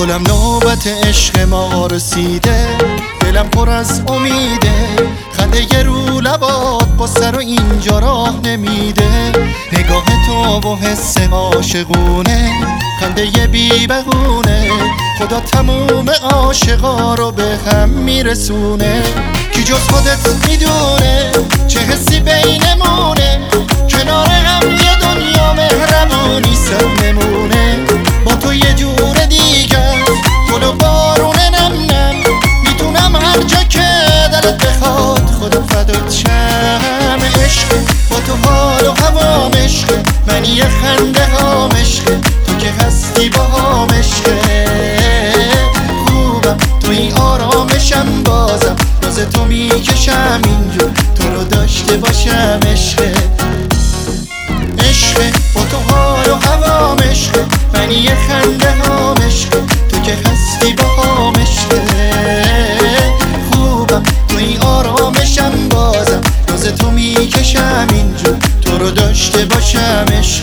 گلم نوبت عشق ما رسیده، دلم پر از امیده، خنده یه رو لبات با سر و اینجا راه نمیده. نگاه تو و حس عاشقونه، خنده یه بی بهونه، خدا تموم عاشقا رو به هم میرسونه. کی جز خودت میدونه چه حسی بینمونه، کنار هم یه دنیا مهربونی سر نمونه. با تو یه جور دیگر گل و بارون نم نم، میتونم هر جا که دلت بخواد خدا فدات شم. عشق با تو حال و هوام عشق، من یه خنده هام عشق، تو که هستی با هم عشق. خوبم توی آرامشم، بازم باز تو میکشم اینجور تو رو داشته باشم. عشق عشق با تو حال و هوام عشق، من یه خنده هام عشق، تو که هستی با هم عشق. خوبم توی آرامشم، بازم باز تو میکشم اینجور تو رو داشته باشم. عشق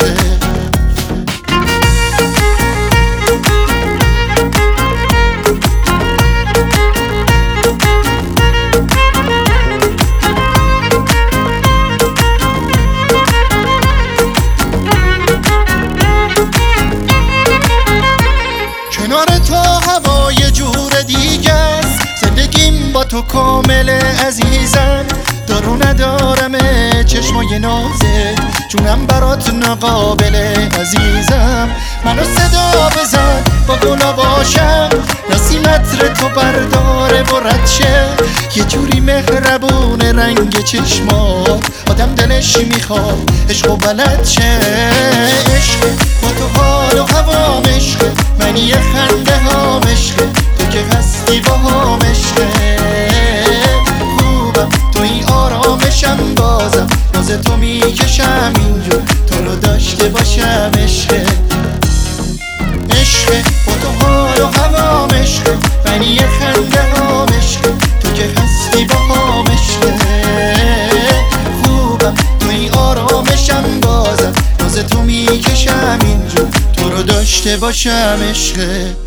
کنار تو هوا یه جور دیگه است، زندگیم با تو کامله عزیزم. دارو ندارمه چشمای نازه، جونم برات ناقابله عزیزم. منو صدا بزن با گلا باشم، نسیم عطر تو برداره و رد شه. یه جوری مهربونه رنگ چشمات، آدم دلش میخواد عشق و بلد شه. عشق با تو حال و هوام عشق، من یه خنده هام عشق، تو که هستی با هم عشق. خوبم توی آرامشم، بازم باز تو میکشم اینجور تو رو داشته باشم. عشق عشق با تو حال و هوام عشق، من یه خنده هام عشق، تو که هستی با هم عشق. خوبم توی آرامشم، بازم باز تو میکشم اینجور تو رو داشته باشم. عشق